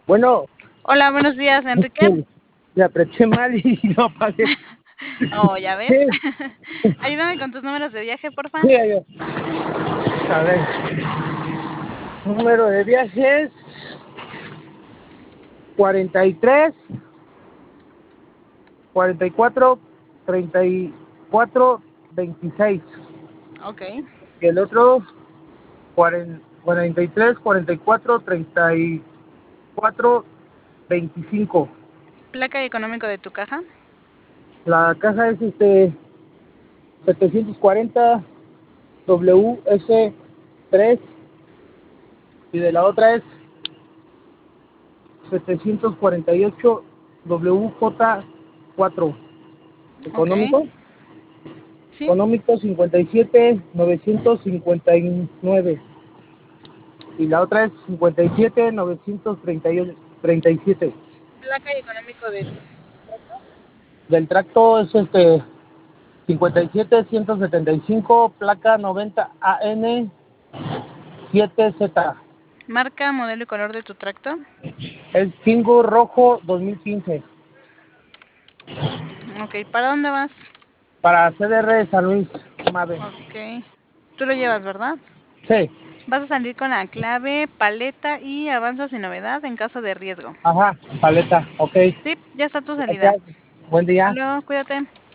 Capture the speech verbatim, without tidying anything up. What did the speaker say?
Bueno, Hola, buenos días, Enrique. este, le apreté mal y no apagué. Oh, ¿ya ves? Sí, Ayúdame con tus números de viaje, porfa. sí, yo. A ver, número de viajes cuarenta y tres, cuarenta y cuatro, treinta y cuatro, veintiséis. Okey. Y el otro cuarenta, cuarenta y tres, cuarenta y cuatro, treinta y cuatro, veinticinco. Placa y económico de tu caja. La caja es este setecientos cuarenta W S tres y de la otra es setecientos cuarenta y ocho W J cuatro. Okey. Económico, Sí, económico cincuenta y siete novecientos cincuenta y nueve y la otra es cincuenta y siete novecientos treinta y siete. placa y económico de Del tracto es este cincuenta y siete ciento setenta y cinco, placa noventa A N siete Z. marca, modelo y color de tu tracto. Es Kingo Rojo dos mil quince. Okey, ¿para dónde vas? Para C D R San Luis Mave. Okey. Tú lo llevas, ¿verdad? Sí, Vas a salir con la clave, paleta y avanza sin novedad en caso de riesgo. ajá, paleta, ok. Sí, ya está tu salida. Gracias. Buen Hasta día. luego, cuídate.